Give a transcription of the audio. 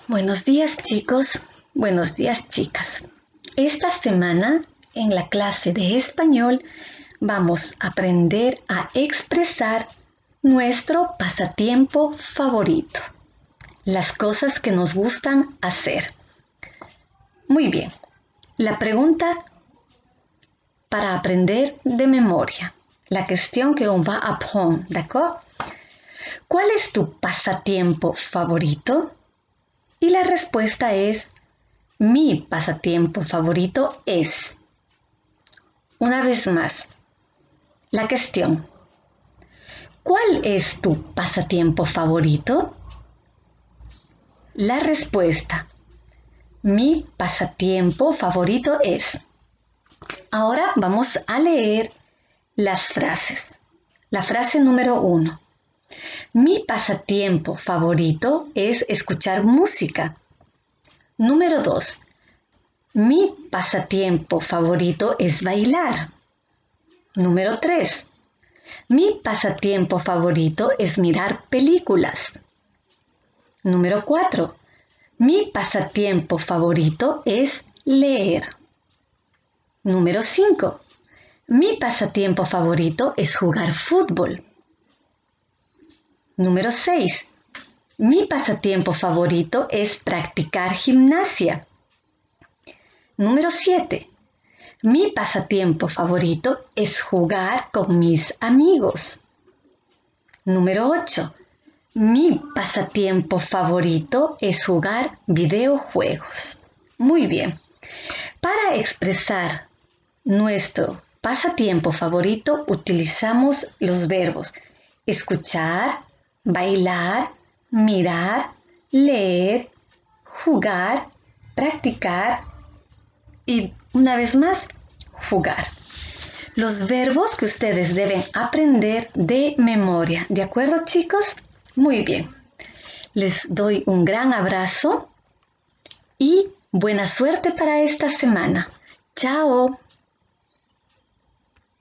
Buenos días chicos, buenos días chicas. Esta semana en la clase de español vamos a aprender a expresar nuestro pasatiempo favorito, las cosas que nos gustan hacer. Muy bien, la pregunta para aprender de memoria, la question que on va apprendre, d'accord? ¿Cuál es tu pasatiempo favorito? Y la respuesta es, mi pasatiempo favorito es. Una vez más, la cuestión. ¿Cuál es tu pasatiempo favorito? La respuesta. Mi pasatiempo favorito es. Ahora vamos a leer las frases. La frase número 1. Mi pasatiempo favorito es escuchar música. Número 2. Mi pasatiempo favorito es bailar. Número 3. Mi pasatiempo favorito es mirar películas. Número 4. Mi pasatiempo favorito es leer. Número 5. Mi pasatiempo favorito es jugar fútbol. Número 6. Mi pasatiempo favorito es practicar gimnasia. Número 7. Mi pasatiempo favorito es jugar con mis amigos. Número 8. Mi pasatiempo favorito es jugar videojuegos. Muy bien. Para expresar nuestro pasatiempo favorito utilizamos los verbos escuchar, bailar, mirar, leer, jugar, practicar y una vez más, jugar. Los verbos que ustedes deben aprender de memoria. ¿De acuerdo, chicos? Muy bien. Les doy un gran abrazo y buena suerte para esta semana. ¡Chao!